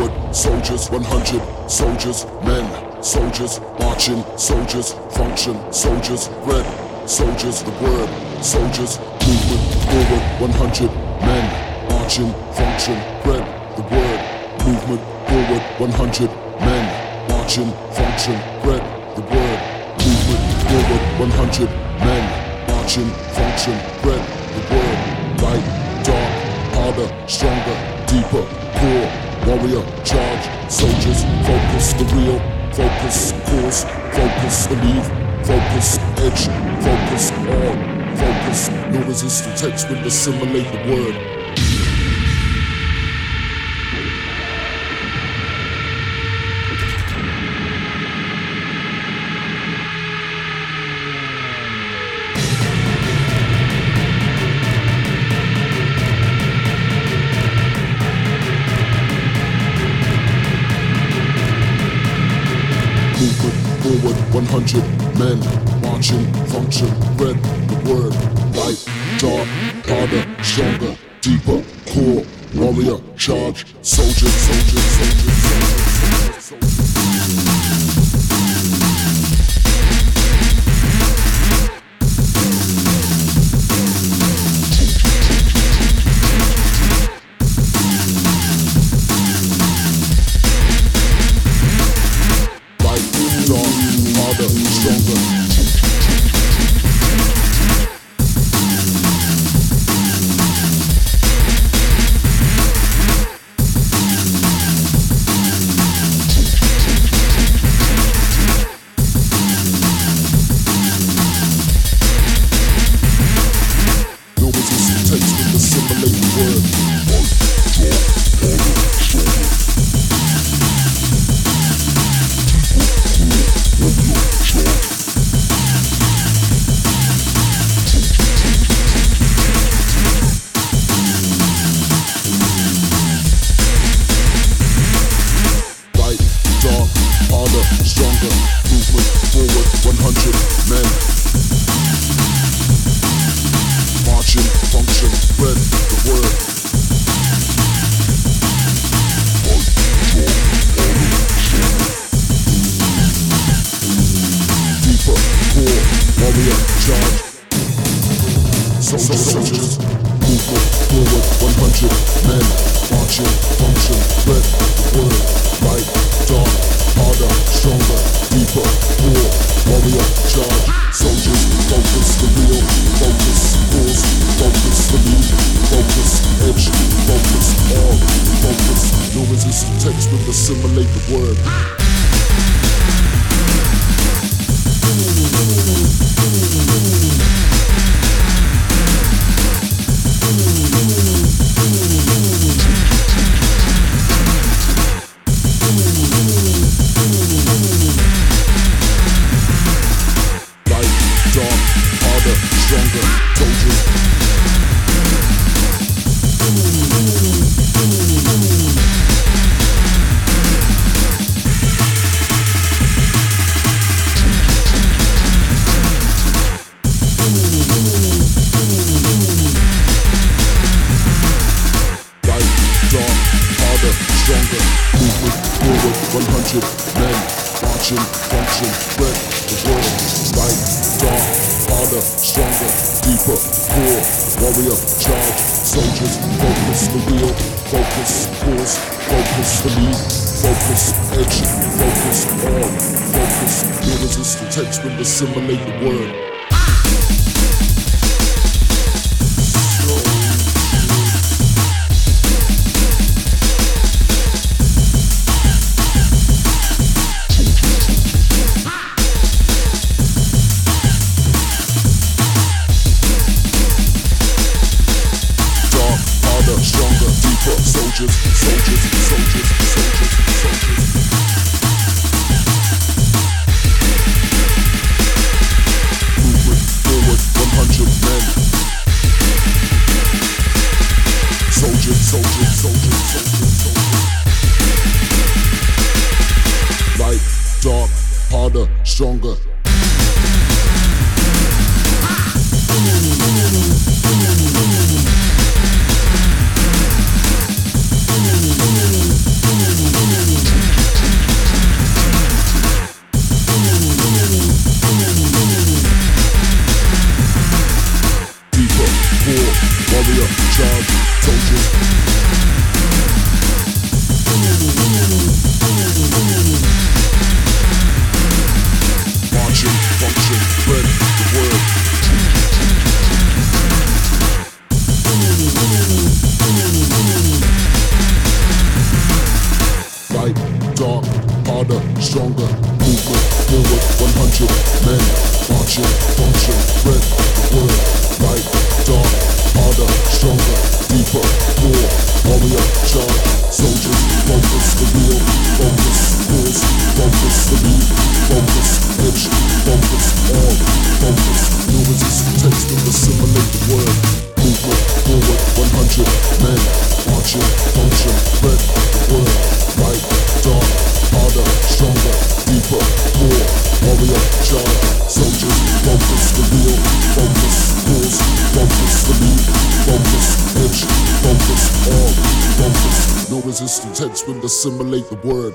forward, soldiers, 100 soldiers, men, soldiers, marching, soldiers, function, soldiers, red, soldiers, the word, soldiers, movement, forward, 100 men, marching, function, red, the word, movement, forward, 100 men, marching, function, red, the word, movement, forward, 100 men, marching, function, red, the word, light, dark, harder, stronger, deeper, core, warrior, charge, soldiers, focus, the real, focus, course, focus, believe, focus, edge, focus, on, focus, no resistant text will assimilate the word. Forward, 100 men, marching, function, red, the word, light, dark, harder, stronger, deeper, core, warrior, charge, soldier, soldier, soldier, soldier, soldier, soldiers, movement, forward, 100 men, marching, function, red, the word, light, dark, harder, stronger, deeper, core, warrior, charge, soldiers, focus, the real, focus, course, focus, the lead, focus, edge, focus, all, focus, no resistant text will assimilate the word. Stronger soldiers. Light, dark, harder, stronger. Movement forward, 100 men, marching, function, red, the world. Light, dark, harder, stronger, deeper, core, warrior, charge, soldiers, focus, the real, focus, course, focus, the lead, focus, edge, focus, all, focus, irresistant text will assimilate the word. Stronger, deeper, soldiers, soldiers, soldiers, soldiers, soldiers. Movement forward, 100 men. Soldiers, soldiers, soldiers, soldiers, soldiers. Light, dark, harder, stronger. light, dark, harder, stronger. Movement forward, 100 men marching, function, red. The word, light, dark, harder, stronger, deeper, more. Warrior, charge, soldiers, focus, the real, focus, cause, focus, the lead, focus, edge, focus, all, focus. No resistance, text and assimilate the word. Movement forward, 100 men marching, function, red. The word, light, dark, harder, stronger, deeper, more. Warrior, charge, soldiers, focus, the real, focus, cause, focus, the lead, focus, edge, focus, all, focus. No resistance, heads will assimilate the word.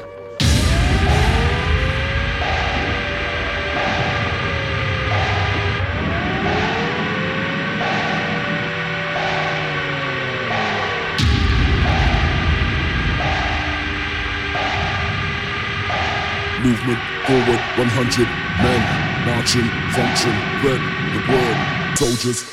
Movement forward, 100 men marching, function, red. The word, soldiers,